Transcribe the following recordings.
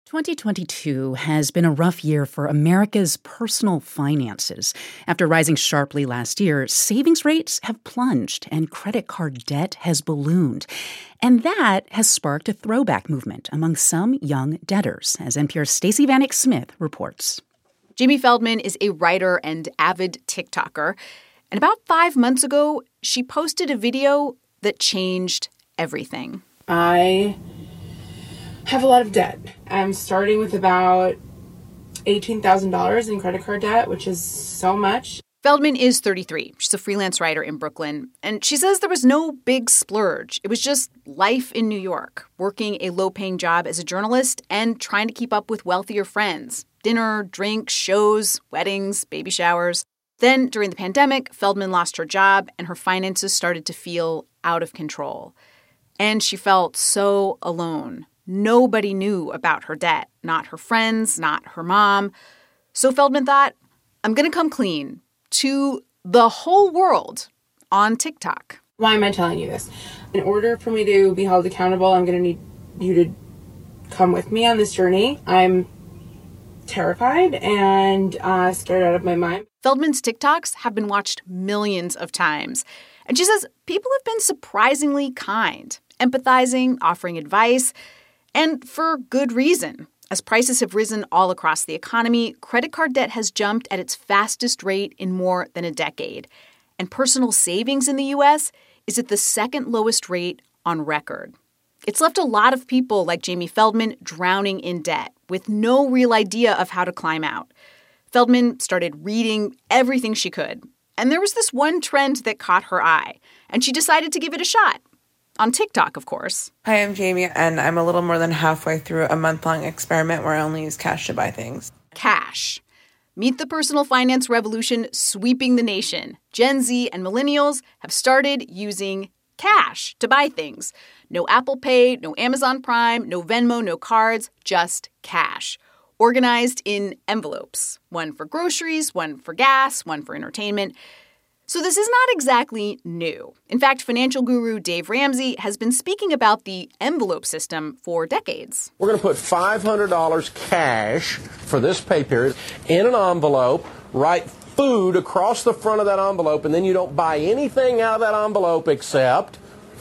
2022 has been a rough year for America's personal finances. After rising sharply last year, savings rates have plunged and credit card debt has ballooned. And that has sparked a throwback movement among some young debtors, as NPR's Stacey Vanek Smith reports. Jamie Feldman is a writer and avid TikToker. And about 5 months ago, she posted a video that changed everything. I have a lot of debt. I'm starting with about $18,000 in credit card debt, which is so much. Feldman is 33. She's a freelance writer in Brooklyn. And she says there was no big splurge. It was just life in New York, working a low-paying job as a journalist and trying to keep up with wealthier friends. Dinner, drinks, shows, weddings, baby showers. Then, during the pandemic, Feldman lost her job and her finances started to feel out of control. And she felt so alone. Nobody knew about her debt, not her friends, not her mom. So Feldman thought, I'm going to come clean to the whole world on TikTok. Why am I telling you this? In order for me to be held accountable, I'm going to need you to come with me on this journey. I'm terrified and scared out of my mind. Feldman's TikToks have been watched millions of times. And she says people have been surprisingly kind, empathizing, offering advice. And for good reason. As prices have risen all across the economy, credit card debt has jumped at its fastest rate in more than a decade. And personal savings in the U.S. is at the second lowest rate on record. It's left a lot of people like Jamie Feldman drowning in debt with no real idea of how to climb out. Feldman started reading everything she could. And there was this one trend that caught her eye. And she decided to give it a shot. On TikTok, of course. Hi, I'm Jamie, and I'm a little more than halfway through a month-long experiment where I only use cash to buy things. Cash. Meet the personal finance revolution sweeping the nation. Gen Z and millennials have started using cash to buy things. No Apple Pay, no Amazon Prime, no Venmo, no cards, just cash. Organized in envelopes. One for groceries, one for gas, one for entertainment. So this is not exactly new. In fact, financial guru Dave Ramsey has been speaking about the envelope system for decades. We're going to put $500 cash for this pay period in an envelope, write food across the front of that envelope, and then you don't buy anything out of that envelope except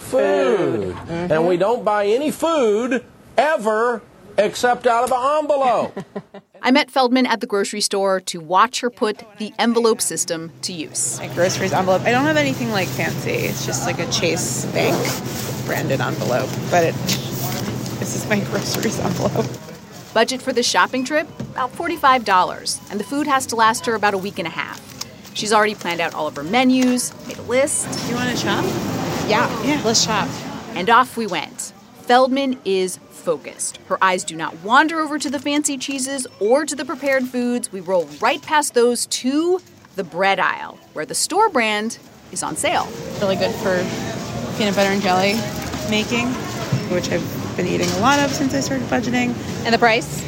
food. Mm-hmm. And we don't buy any food ever except out of an envelope. I met Feldman at the grocery store to watch her put the envelope system to use. My groceries envelope. I don't have anything like fancy. It's just like a Chase Bank branded envelope. But this is my groceries envelope. Budget for this shopping trip? About $45. And the food has to last her about a week and a half. She's already planned out all of her menus, made a list. You want to shop? Yeah, let's shop. And off we went. Feldman is focused. Her eyes do not wander over to the fancy cheeses or to the prepared foods. We roll right past those to the bread aisle, where the store brand is on sale. Really good for peanut butter and jelly making, which I've been eating a lot of since I started budgeting. And the price?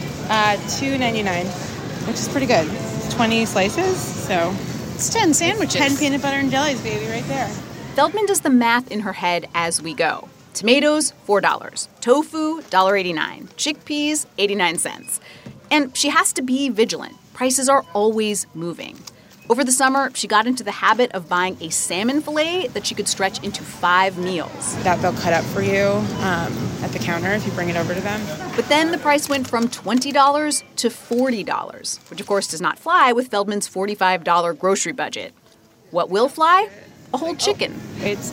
$2.99, which is pretty good. It's 20 slices, so it's 10 sandwiches. 10 peanut butter and jellies, baby, right there. Feldman does the math in her head as we go. Tomatoes, $4. Tofu, $1.89. Chickpeas, 89 cents. And she has to be vigilant. Prices are always moving. Over the summer, she got into the habit of buying a salmon fillet that she could stretch into 5 meals. That they'll cut up for you at the counter if you bring it over to them. But then the price went from $20 to $40, which of course does not fly with Feldman's $45 grocery budget. What will fly? A whole chicken. It's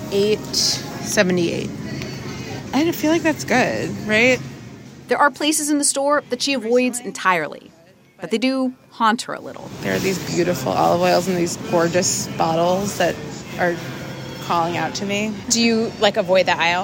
$8.78. I feel like that's good, right? There are places in the store that she avoids entirely, but they do haunt her a little. There are these beautiful olive oils in these gorgeous bottles that are calling out to me. Do you, avoid the aisle?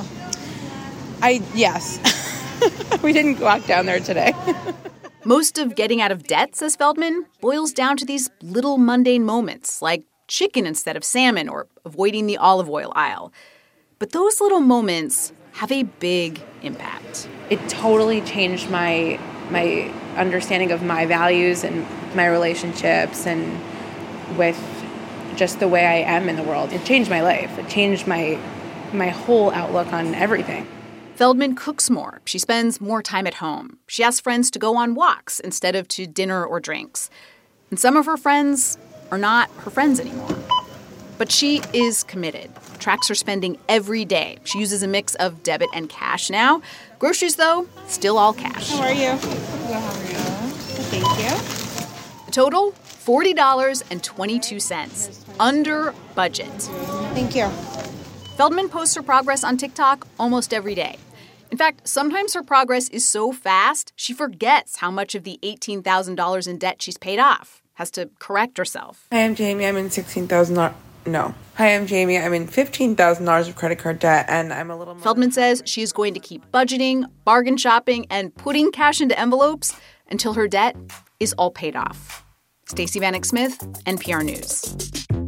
Yes. We didn't walk down there today. Most of getting out of debt, says Feldman, boils down to these little mundane moments, like chicken instead of salmon or avoiding the olive oil aisle. But those little moments have a big impact. It totally changed my understanding of my values and my relationships and with just the way I am in the world. It changed my life. It changed my whole outlook on everything. Feldman cooks more. She spends more time at home. She asks friends to go on walks instead of to dinner or drinks. And some of her friends are not her friends anymore. But she is committed. Tracks her spending every day. She uses a mix of debit and cash now. Groceries, though, still all cash. How are you? How are you? Thank you. The total, $40.22. Under budget. Thank you. Feldman posts her progress on TikTok almost every day. In fact, sometimes her progress is so fast, she forgets how much of the $18,000 in debt she's paid off. Has to correct herself. Hi, I'm Jamie. I'm in Hi, I'm Jamie. I'm in $15,000 of credit card debt, and I'm a little more... Feldman says she is going to keep budgeting, bargain shopping, and putting cash into envelopes until her debt is all paid off. Stacey Vanek Smith, NPR News.